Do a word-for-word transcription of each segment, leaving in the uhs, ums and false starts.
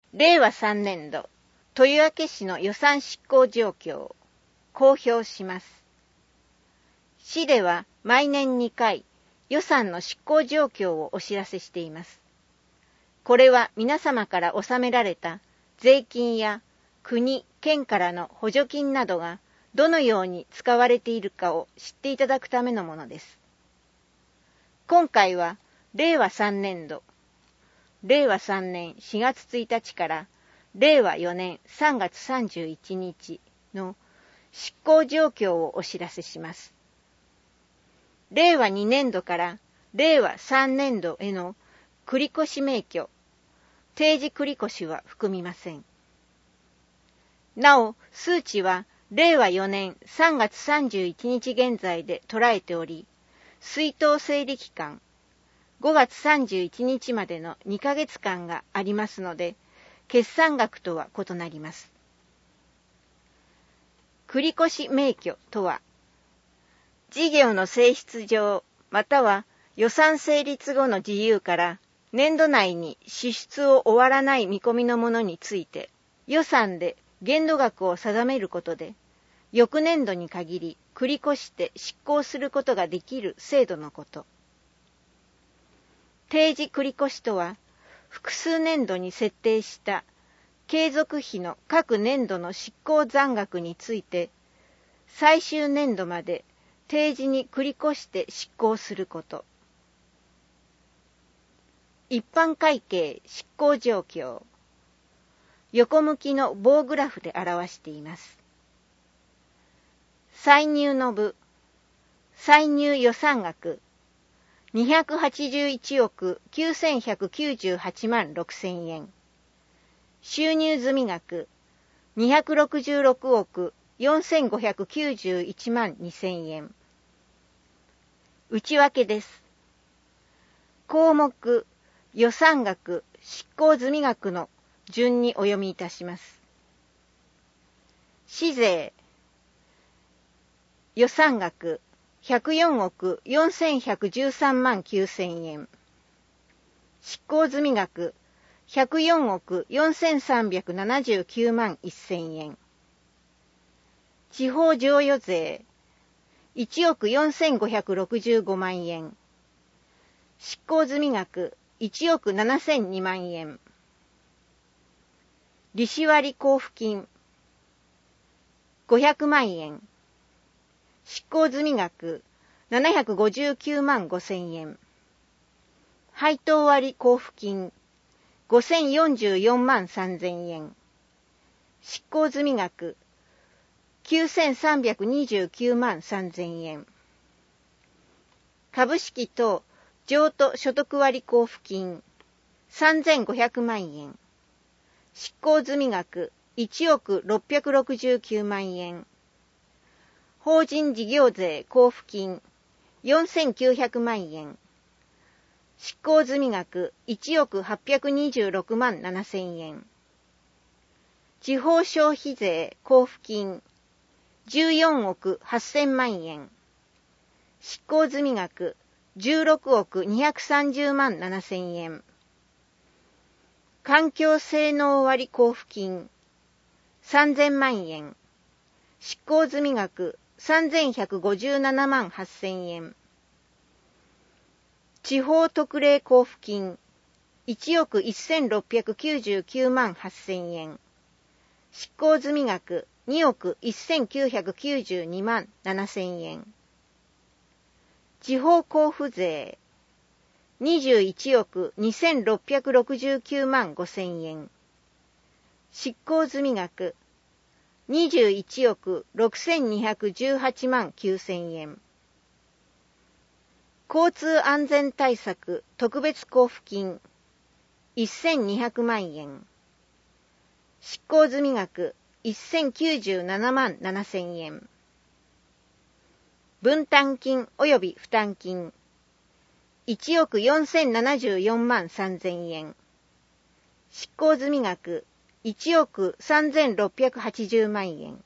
れいわさんねんど豊明市の予算執行状況を公表します。市では毎年にかい予算の執行状況をお知らせしています。これは皆様から納められた税金や国・県からの補助金などがどのように使われているかを知っていただくためのものです。今回はれいわさんねんど、れいわさんねんしがつついたちかられいわよねんさんがつさんじゅういちにちの執行状況をお知らせします。れいわにねんどかられいわさんねんどへの繰越免許、定時繰越は含みません。なお、数値はれいわよねんさんがつさんじゅういちにち現在で捉えており、出納整理期間、ごがつさんじゅういちにちまでのにかげつかんがありますので、決算額とは異なります。繰越免許とは、事業の性質上、または予算成立後の自由から年度内に支出を終わらない見込みのものについて、予算で限度額を定めることで、翌年度に限り繰り越して執行することができる制度のこと。定時繰越とは、複数年度に設定した継続費の各年度の執行残額について、最終年度まで定時に繰り越して執行すること。一般会計執行状況。横向きの棒グラフで表しています。歳入の部、歳入予算額、にひゃくはちじゅういちおくきゅうせんひゃくきゅうじゅうはちまんろくせんえん。収入済額、にひゃくろくじゅうろくおくよんせんごひゃくきゅうじゅういちまんにせんえん。内訳です。項目、予算額、執行済額の順にお読みいたします。市税、予算額、ひゃくよんおくよんせんひゃくじゅうさんまんきゅうせんえん。執行済額、ひゃくよんおくよんせんさんびゃくななじゅうきゅうまんせんえん。地方譲与税、いちおくよんせんごひゃくろくじゅうごまんえん。執行済額、いちおくななせんにまんえん。利子割交付金、ごひゃくまんえん。執行済額、ななひゃくごじゅうきゅうまんごせんえん。配当割交付金、ごせんよんじゅうよんまんさんぜんえん。執行済額、きゅうせんさんびゃくにじゅうきゅうまんさんぜんえん。株式等譲渡所得割交付金、さんぜんごひゃくまんえん。執行済額、いちおくろっぴゃくろくじゅうきゅうまんえん。法人事業税交付金、よんせんきゅうひゃくまんえん。執行済額、いちおくはっぴゃくにじゅうろくまんななせんえん。地方消費税交付金、じゅうよんおくはっせんまんえん。執行済額、じゅうろくおくにひゃくさんじゅうまんななせんえん。環境性能割交付金、さんぜんまんえん。執行済額、さんぜんひゃくごじゅうななまんはっせんえん。地方特例交付金、いちおくせんろっぴゃくきゅうじゅうきゅうまんはっせんえん。執行済額、におくせんきゅうひゃくきゅうじゅうにまんななせんえん。地方交付税、にじゅういちおくにせんろっぴゃくろくじゅうきゅうまんごせんえん。執行済額、にじゅういちおくろくせんにひゃくじゅうはちまんきゅうせんえん。交通安全対策特別交付金、せんにひゃくまんえん。執行済額、せんきゅうじゅうななまんななせんえん。分担金及び負担金、いちおくよんせんななじゅうよんまんさんぜんえん。執行済額、いちおくさんぜんろっぴゃくはちじゅうまんえん。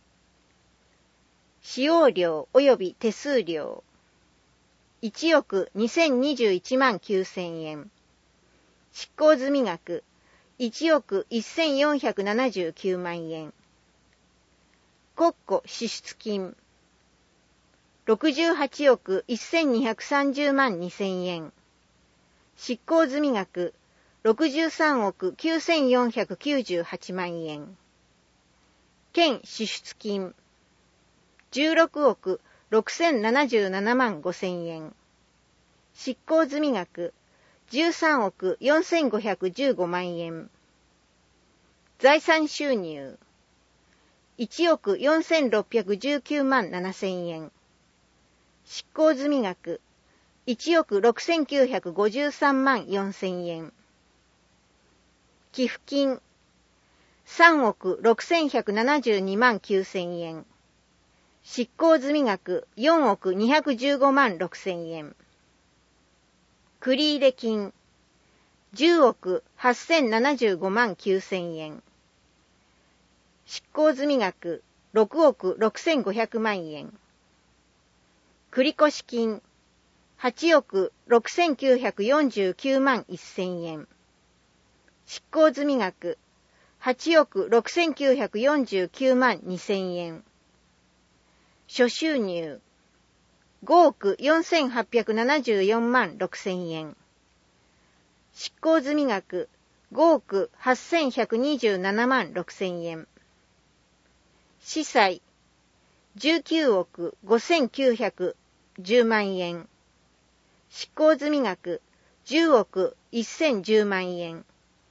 使用料及び手数料、いちおくにせんにじゅういちまんきゅうせんえん。執行済額、 いちおくせんよんひゃくななじゅうきゅうまんえん。国庫支出金ろくじゅうはちおくせんにひゃくさんじゅうまんにせんえん。執行済額ろくじゅうさんおくきゅうせんよんひゃくきゅうじゅうはちまんえん。県支出金じゅうろくおくろくせんななじゅうななまんごせんえん。執行済額じゅうさんおくよんせんごひゃくじゅうごまんえん。財産収入いちおくよんせんろっぴゃくじゅうきゅうまんななせんえん。執行済額いちおくろくせんきゅうひゃくごじゅうさんまんよんせんえん。寄付金さんおくろくせんひゃくななじゅうにまんきゅうせんえん。執行済額よんおくにひゃくじゅうごまんろくせんえん。繰入金じゅうおくはっせんななじゅうごまんきゅうせんえん。執行済額ろくおくろくせんごひゃくまんえん。繰越金はちおくろくせんきゅうひゃくよんじゅうきゅうまんせんえん。執行済額はちおくろくせんきゅうひゃくよんじゅうきゅうまんにせんえん。諸収入ごおくよんせんはっぴゃくななじゅうよんまんろくせんえん。執行済額ごおくはっせんひゃくにじゅうななまんろくせんえん。司債じゅうきゅうおくごせんきゅうひゃくじゅうまんえん。執行済額じゅうおくせんじゅうまんえん。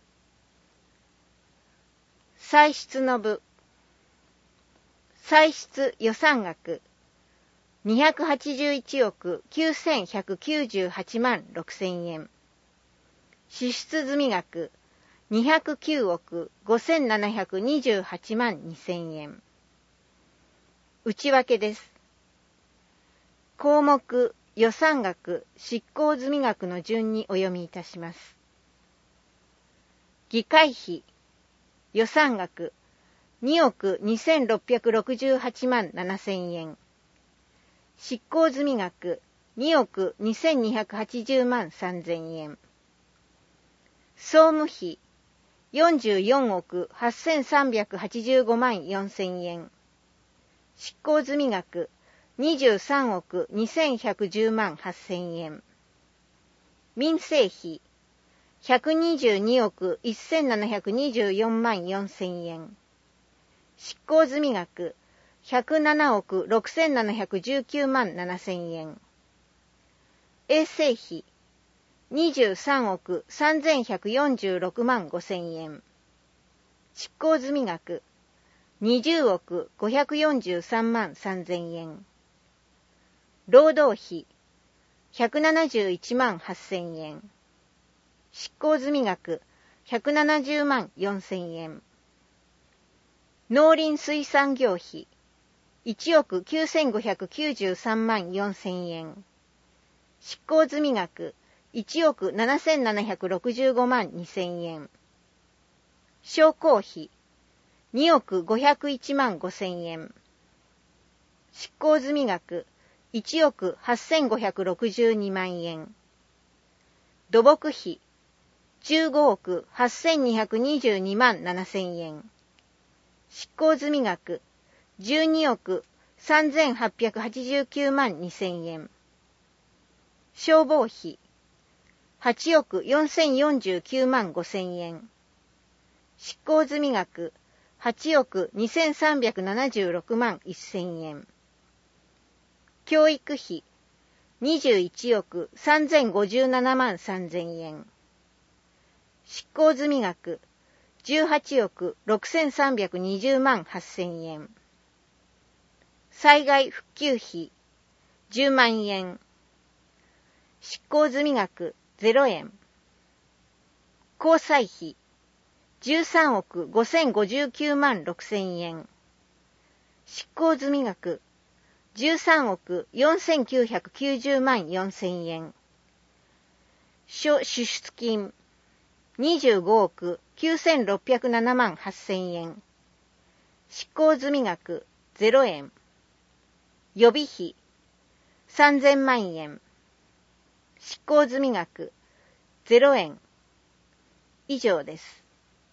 歳出の部歳出予算額にひゃくはちじゅういちおくきゅうせんひゃくきゅうじゅうはちまんろくせんえん。支出済額にひゃくきゅうおくごせんななひゃくにじゅうはちまんにせんえん。内訳です。項目予算額執行済額の順にお読みいたします。議会費予算額におくにせんろっぴゃくろくじゅうはちまんななせんえん。執行済額におくにせんにひゃくはちじゅうまんさんぜんえん。総務費よんじゅうよんおくはっせんさんびゃくはちじゅうごまんよんせんえん。執行済額にじゅうさんおくにせんひゃくじゅうまんはっせんえん。民生費ひゃくにじゅうにおくせんななひゃくにじゅうよんまんよんせんえん。執行済額ひゃくななおくろくせんななひゃくじゅうきゅうまんななせんえん。衛生費にじゅうさんおくさんぜんひゃくよんじゅうろくまんごせんえん。執行済額にじゅうおくごひゃくよんじゅうさんまんさんぜんえん。労働費ひゃくななじゅういちまんはっせんえん。執行済額ひゃくななじゅうまんよんせんえん。農林水産業費いちおくきゅうせんごひゃくきゅうじゅうさんまんよんせんえん。執行済額いちおくななせんななひゃくろくじゅうごまんにせんえん。商工費におくごひゃくいちまんごせんえん。執行済額いちおくはっせんごひゃくろくじゅうにまんえん。土木費じゅうごおくはっせんにひゃくにじゅうにまんななせんえん。執行済額じゅうにおくさんぜんはっぴゃくはちじゅうきゅうまんにせんえん。消防費はちおくよんせんよんじゅうきゅうまんごせんえん。執行済額はちおくにせんさんびゃくななじゅうろくまんせんえん。教育費にじゅういちおくさんぜんごじゅうななまんさんぜんえん。執行済額じゅうはちおくろくせんさんびゃくにじゅうまんはっせんえん。災害復旧費じゅうまんえん。執行済額ゼロえん。交際費じゅうさんおくごせんごじゅうきゅうまんろくせんえん。執行済額じゅうさんおくよんせんきゅうひゃくきゅうじゅうまんよんせんえん。諸支出金にじゅうごおくきゅうせんろっぴゃくななまんはっせんえん。執行済額ゼロえん。予備費さんぜんまんえん。執行済額ゼロえん。以上です。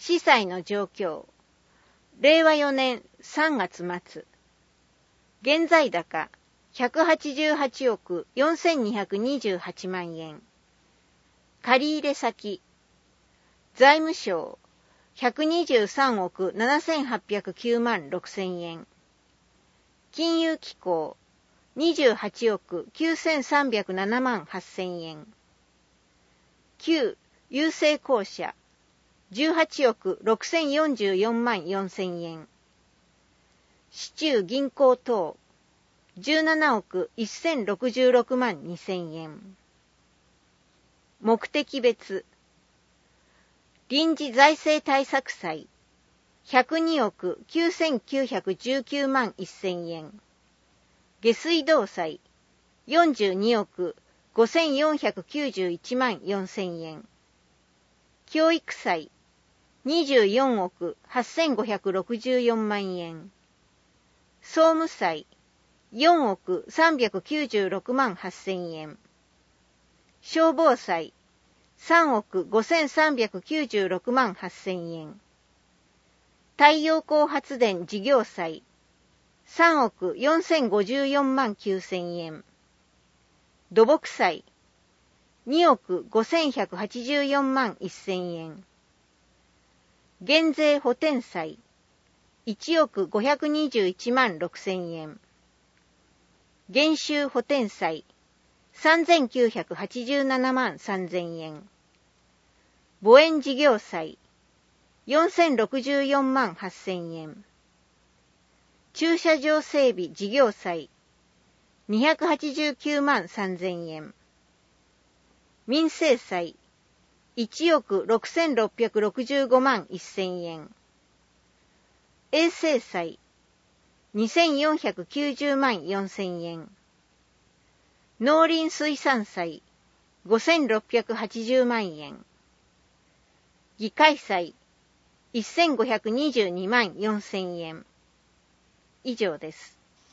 司祭の状況。れいわよねんさんがつ末。現在高ひゃくはちじゅうはちおくよんせんにひゃくにじゅうはちまんえん。借入先。財務省ひゃくにじゅうさんおくななせんはっぴゃくきゅうまんろくせんえん。金融機構にじゅうはちおくきゅうせんさんびゃくななまんはっせんえん。旧郵政公社じゅうはちおくろくせんよんじゅうよんまんよんせんえん。市中銀行等じゅうななおくせんろくじゅうろくまんにせんえん。目的別。臨時財政対策債ひゃくにおくきゅうせんきゅうひゃくじゅうきゅうまんせんえん。下水道債よんじゅうにおくごせんよんひゃくきゅうじゅういちまんよんせんえん。教育債にじゅうよんおくはっせんごひゃくろくじゅうよんまんえん。総務債よんおくさんびゃくきゅうじゅうろくまんはっせんえん。消防債さんおくごせんさんびゃくきゅうじゅうろくまんはっせんえん。太陽光発電事業債さんおくよんせんごじゅうよんまんきゅうせんえん。土木債におくごせんひゃくはちじゅうよんまんせんえん。減税補填債いちおくごひゃくにじゅういちまんろくせんえん。減収補填債さんぜんきゅうひゃくはちじゅうななまんさんぜんえん。墓園事業債よんせんろくじゅうよんまんはっせんえん。駐車場整備事業債にひゃくはちじゅうきゅうまんさんぜんえん。民生債いちおくろくせんろっぴゃくろくじゅうごまんせんえん。衛生債にせんよんひゃくきゅうじゅうまんよんせんえん。農林水産債ごせんろっぴゃくはちじゅうまんえん。議会債せんごひゃくにじゅうにまんよんせんえん。以上です。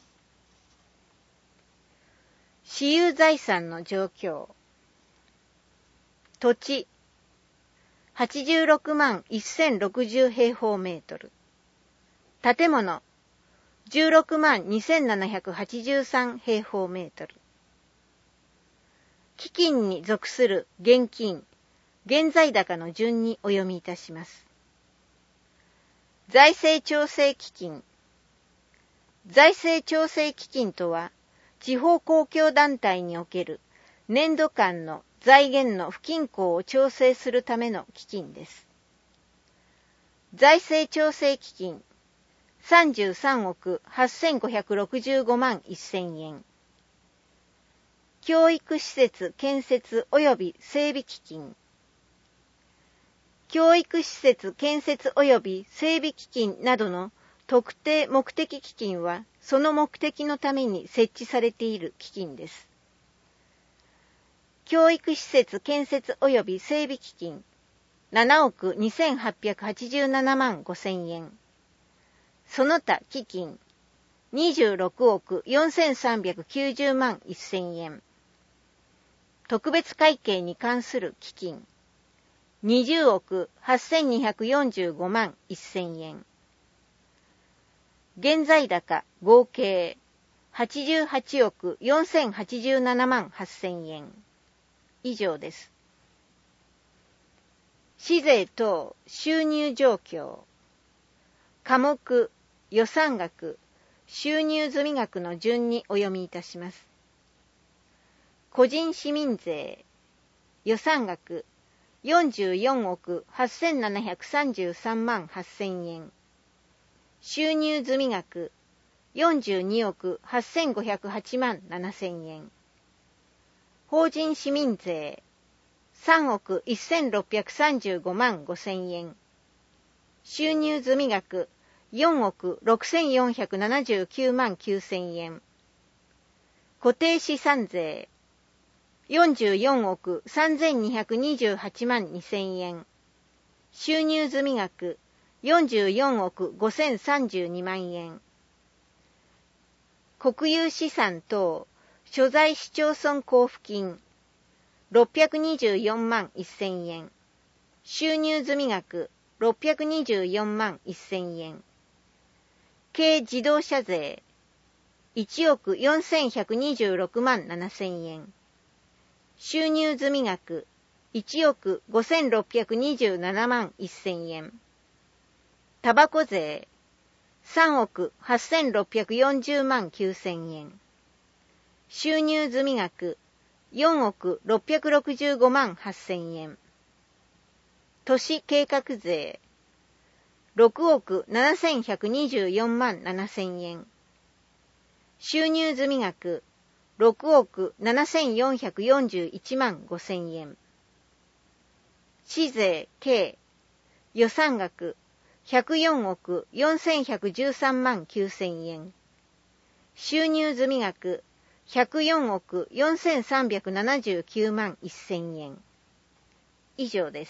私有財産の状況。土地はちじゅうろくまんせんろくじゅうへいほうメートル。建物じゅうろくまんにせんななひゃくはちじゅうさんへいほうメートル。基金に属する現金、現在高の順にお読みいたします。財政調整基金。財政調整基金とは、地方公共団体における年度間の財源の不均衡を調整するための基金です。財政調整基金さんじゅうさんおくはっせんごひゃくろくじゅうごまんせんえん。教育施設建設及び整備基金。教育施設建設及び整備基金などの特定目的基金はその目的のために設置されている基金です。教育施設建設及び整備基金ななおくにせんはっぴゃくはちじゅうななまんごせんえん。その他基金にじゅうろくおくよんせんさんびゃくきゅうじゅうまんせんえん。特別会計に関する基金にじゅうおくはっせんにひゃくよんじゅうごまんせんえん。現在高合計はちじゅうはちおくよんせんはちじゅうななまんはっせんえん。以上です。市税等収入状況。科目、予算額、収入済額の順にお読みいたします。個人市民税、予算額よんじゅうよんおくはっせんななひゃくさんじゅうさんまんはっせんえん。収入済額よんじゅうにおくはっせんごひゃくはちまんななせんえん。法人市民税さんおくせんろっぴゃくさんじゅうごまんごせんえん。収入済額よんおくろくせんよんひゃくななじゅうきゅうまんきゅうせんえん。固定資産税よんじゅうよんおくさんぜんにひゃくにじゅうはちまんにせんえん。収入済額よんじゅうよんおくごせんさんじゅうにまんえん。国有資産等所在市町村交付金ろっぴゃくにじゅうよんまんせんえん。収入済額ろっぴゃくにじゅうよんまんせんえん。軽自動車税いちおくよんせんひゃくにじゅうろくまんななせんえん。収入済額いちおくごせんろっぴゃくにじゅうななまんせんえん。タバコ税さんおくはっせんろっぴゃくよんじゅうまんきゅうせんえん。収入済額よんおくろっぴゃくろくじゅうごまんはっせんえん。都市計画税ろくおくななせんひゃくにじゅうよんまんななせんえん。収入済額ろくおくななせんよんひゃくよんじゅういちまんごせんえん。市税計予算額ひゃくよんおくよんせんひゃくじゅうさんまんきゅうせんえん。収入済額ひゃくよんおくよんせんさんびゃくななじゅうきゅうまんせんえん。以上です。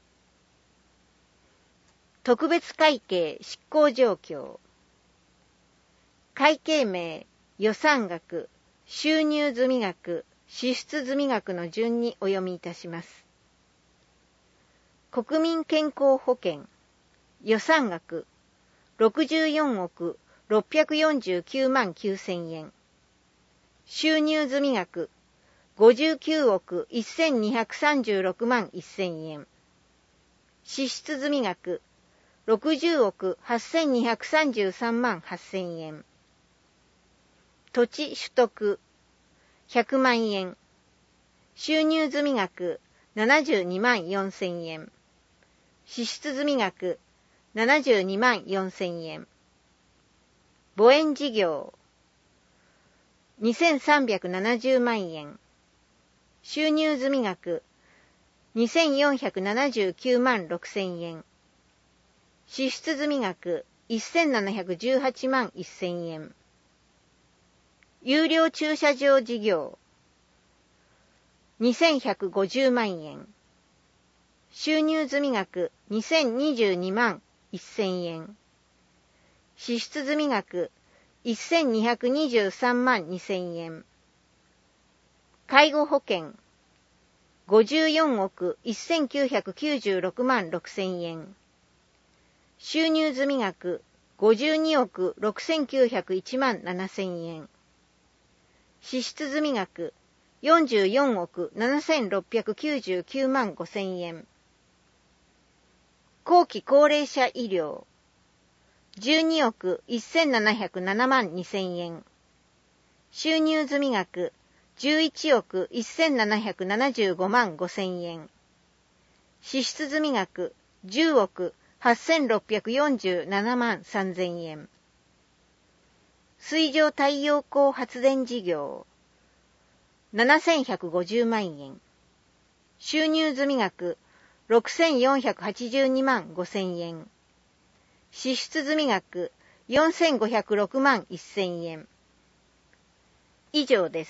特別会計執行状況。会計名、予算額、収入済額、支出済額の順にお読みいたします。国民健康保険、予算額、ろくじゅうよんおくろっぴゃくよんじゅうきゅうまんきゅうせんえん。収入済額、ごじゅうきゅうおくせんにひゃくさんじゅうろくまんせんえん。支出済額、ろくじゅうおくはっせんにひゃくさんじゅうさんまんはっせんえん。土地取得、ひゃくまんえん。収入済額、ななじゅうにまんよんせんえん。支出済額、ななじゅうにまんよんせんえん。墓園事業、にせんさんびゃくななじゅうまんえん。収入済額、にせんよんひゃくななじゅうきゅうまんろくせんえん。支出済額、せんななひゃくじゅうはちまんせんえん。有料駐車場事業、にせんひゃくごじゅうまんえん。収入済額、にせんにじゅうにまんせんえん。支出済額、せんにひゃくにじゅうさんまんにせんえん。介護保険、ごじゅうよんおくせんきゅうひゃくきゅうじゅうろくまんろくせんえん。収入済額、ごじゅうにおくろくせんきゅうひゃくいちまんななせんえん。支出済額、よんじゅうよんおくななせんろっぴゃくきゅうじゅうきゅうまんごせんえん。後期高齢者医療、じゅうにおくせんななひゃくななまんにせんえん。収入済額、じゅういちおくせんななひゃくななじゅうごまんごせんえん。支出済額、じゅうおくはっせんろっぴゃくよんじゅうななまんさんぜんえん。水上太陽光発電事業、ななせんひゃくごじゅうまんえん。収入済額、ろくせんよんひゃくはちじゅうにまんごせんえん。支出済額、よんせんごひゃくろくまんせんえん。以上です。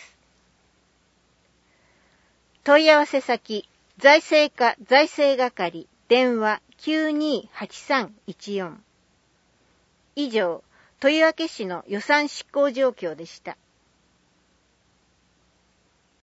問い合わせ先、財政課財政係、電話 きゅうにーはちさんいちよん。以上、豊明市の予算執行状況でした。